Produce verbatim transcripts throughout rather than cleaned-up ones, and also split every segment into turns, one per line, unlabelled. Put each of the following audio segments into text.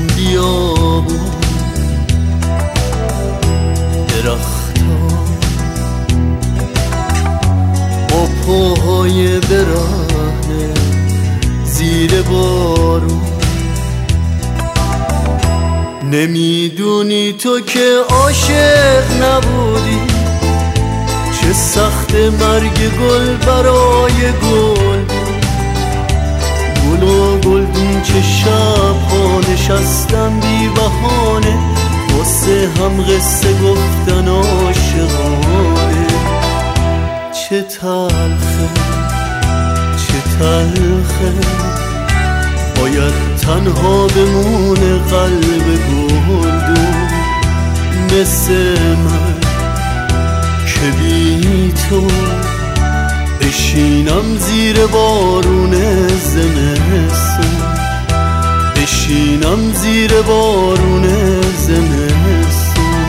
بیابون درختا با پاهای برهنه زیر بارون. نمیدونی تو که عاشق نبودی، چه سخت مرگ گل برای گل. گل و گلدون چه شب‌ها نشستم بی بهانه، واسه هم قصه گفتن عاشقانه. چه تلخه چه تلخه باید تنها بمونه قلب گلدون مثل من که بی تو بشینم زیر بارون زمستون، بشینم زیر بارون زمستون.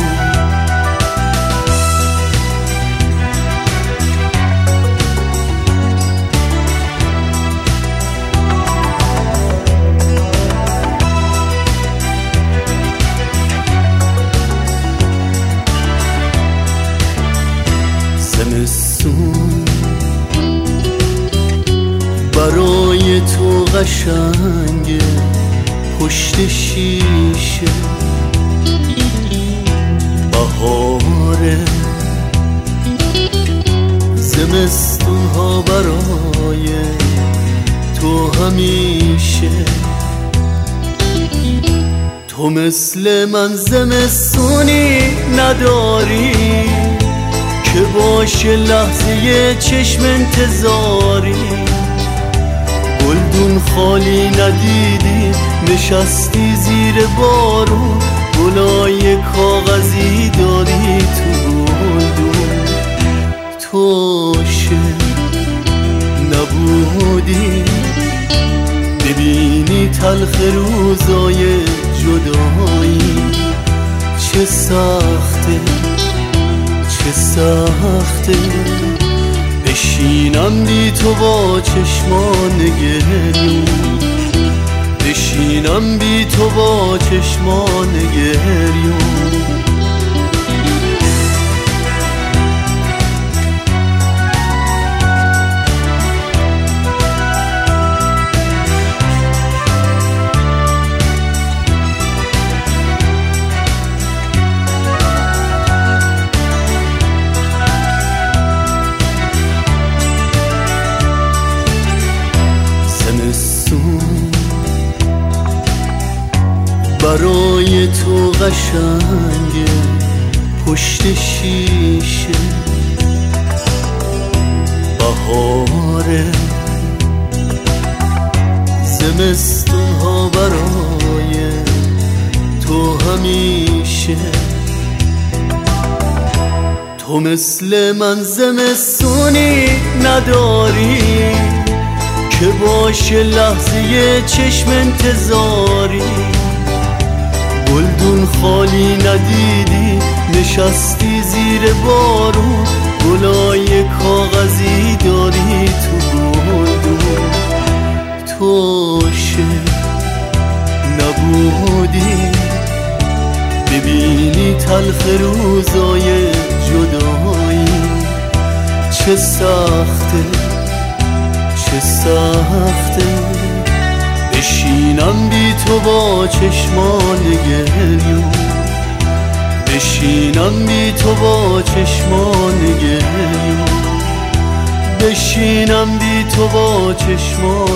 زمستون برای تو قشنگه پشت شیشه، بهاره زمستون ها برای تو همیشه. تو مثل من زمستونی نداری که باشه لحظه چشم انتظاری. گلدون خالی ندیدی نشستی زیر بارون، گلای کاغذی داری تو گلدون. توشه نبودی ببینی تلخ روزای جدایی. چه سخته چه سخته بشینم بی تو با چشمان گریون، بشینم بی تو با چشمان گریون. برای تو قشنگه پشت شیشه، بهاره زمستون ها برای تو همیشه. تو مثل من زمستونی نداری که باشه لحظه چشم انتظاری. گلدون خالی ندیدی نشستی زیر بارون، گلای کاغذی داری تو گلدون. توشه نبودی ببینی تلخ روزای جدایی. چه سخته چه سخته بشینم بی تو با چشمان گریون، بشینم بی تو با چشمان گریون، بشینم بی تو با چشمان